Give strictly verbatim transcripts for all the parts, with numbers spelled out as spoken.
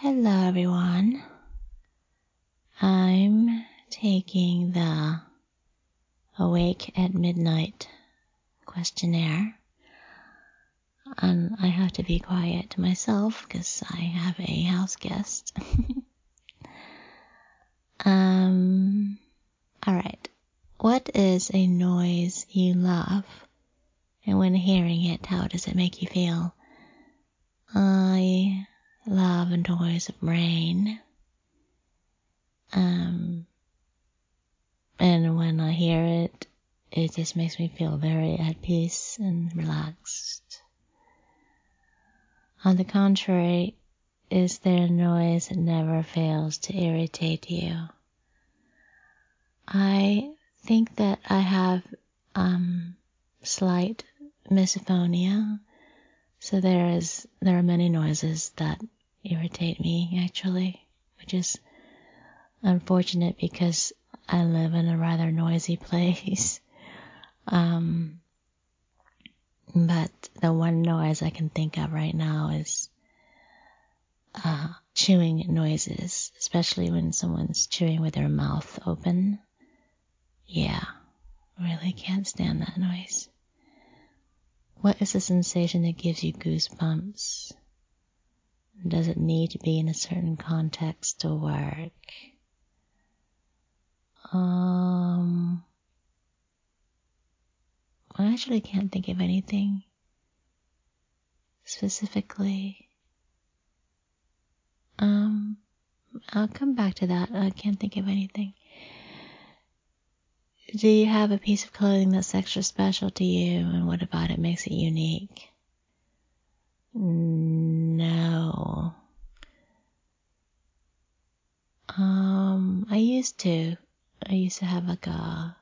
Hello everyone. I'm taking the Awake at Midnight questionnaire, and I have to be quiet to myself because I have a house guest. um, alright. What is a noise you love? And when hearing it, how does it make you feel? I love a noise of rain. Um, and when I hear it, it just makes me feel very at peace and relaxed. On the contrary, is there a noise that never fails to irritate you? I think that I have um, slight misophonia, so there is there are many noises that irritate me actually, which is unfortunate because I live in a rather noisy place. Um, but the one noise I can think of right now is uh, chewing noises, especially when someone's chewing with their mouth open. Yeah, really can't stand that noise. What is the sensation that gives you goosebumps? Does it need to be in a certain context to work? Um, I actually can't think of anything specifically. Um, I'll come back to that. I can't think of anything. Do you have a piece of clothing that's extra special to you, and what about it makes it unique? No. Um, I used to. I used to have like a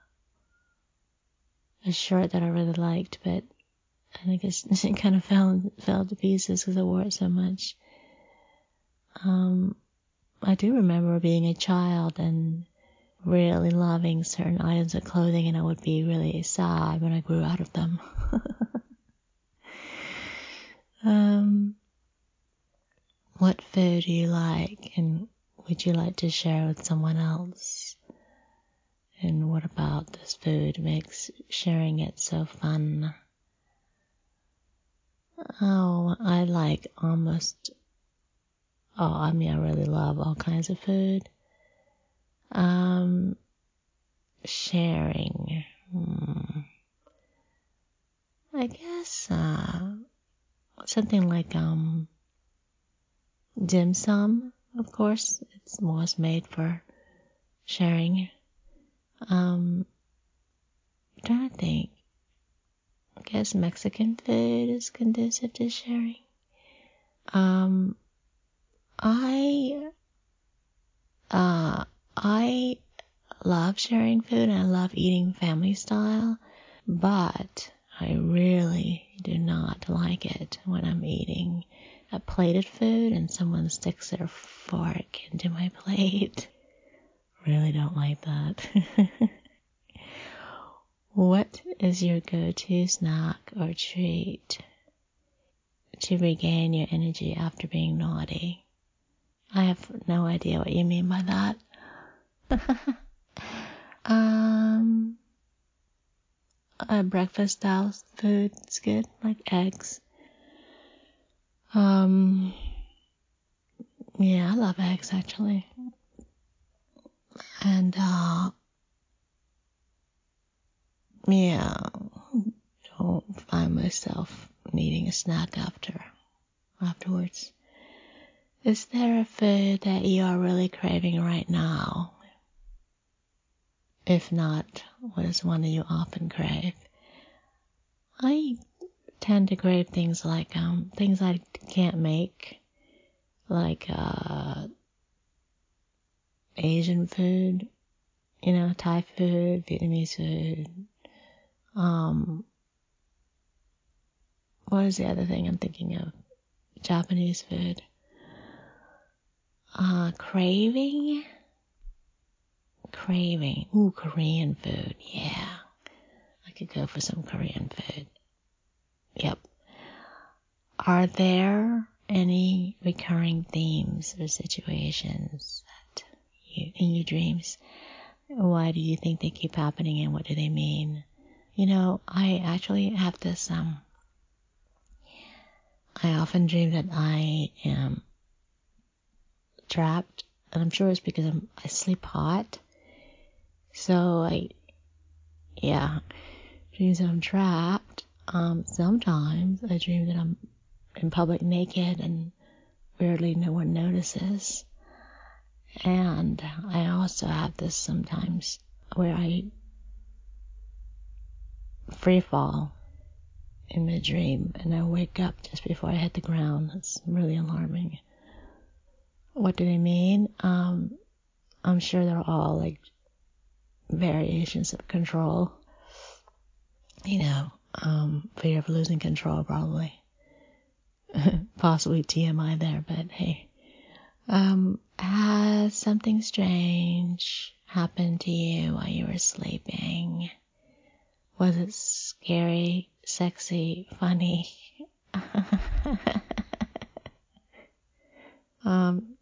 a shirt that I really liked, but I think it's, it kind of fell fell to pieces because I wore it so much. Um, I do remember being a child and really loving certain items of clothing, and I would be really sad when I grew out of them. um, what food do you like, and would you like to share with someone else? And what about this food makes sharing it so fun? Oh, I like almost, oh, I mean, I really love all kinds of food. Um, sharing, hmm. I guess, uh, something like, um, dim sum, of course. It's was made for sharing. Um, I'm trying to think. I guess Mexican food is conducive to sharing. Um, I, uh, I love sharing food and I love eating family style, but I really do not like it when I'm eating a plated food and someone sticks their fork into my plate. Really don't like that. What is your go-to snack or treat to regain your energy after being naughty? I have no idea what you mean by that. um, a breakfast style food is good, like eggs. Um, yeah, I love eggs actually. And, uh, yeah, don't find myself needing a snack after, afterwards. Is there a food that you are really craving right now? If not, what is one that you often crave? I tend to crave things like, um, things I can't make, like, uh, Asian food, you know, Thai food, Vietnamese food. Um, what is the other thing I'm thinking of? Japanese food. Uh, craving? Craving. Ooh, Korean food. Yeah. I could go for some Korean food. Yep. Are there any recurring themes or situations that you, in your dreams? Why do you think they keep happening, and what do they mean? You know, I actually have this, um, I often dream that I am trapped, and I'm sure it's because I'm, I sleep hot. So I, yeah, dreams that I'm trapped. Um, sometimes I dream that I'm in public naked and weirdly no one notices. And I also have this sometimes where I free fall in my dream and I wake up just before I hit the ground. It's really alarming. What do they mean? Um, I'm sure they're all like variations of control. You know, um, fear of losing control probably. Possibly T M I there, but hey. Um, has something strange happened to you while you were sleeping? Was it scary, sexy, funny? um,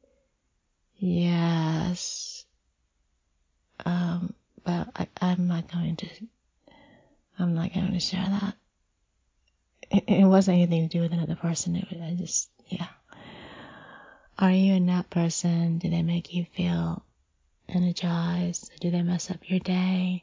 yes. Um, but I, I'm not going to, I'm not going to share that. It, it wasn't anything to do with another person. It was, I just, yeah. Are you a nap person? Do they make you feel energized? Do they mess up your day?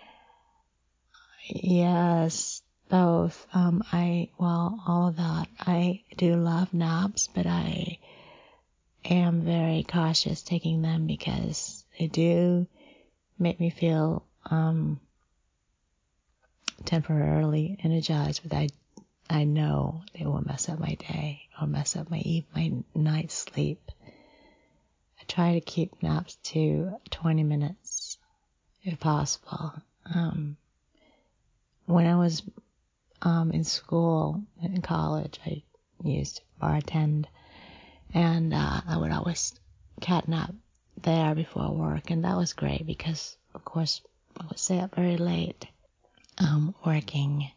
Yes, both. Um, I, well, all of that. I do love naps, but I am very cautious taking them because they do make me feel, um, temporarily energized, but I, I know they will mess up my day or mess up my, eve, my night's sleep. I try to keep naps to twenty minutes if possible. Um, when I was um, in school, in college, I used to bartend, and uh, I would always catnap there before work, and that was great because, of course, I would stay up very late um, working.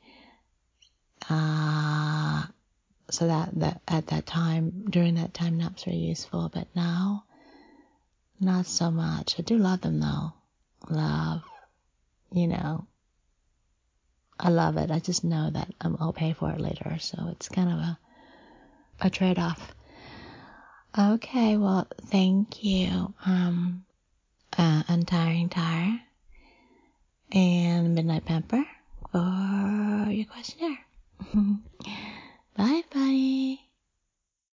Uh, so that, that at that time, during that time, naps were useful, but now, not so much. I do love them though. Love, you know, I love it. I just know that um, I'll pay for it later, so it's kind of a a trade-off. Okay, well, thank you, um, uh, Untiring Tire and Midnight Pamper for your questionnaire. Bye, buddy.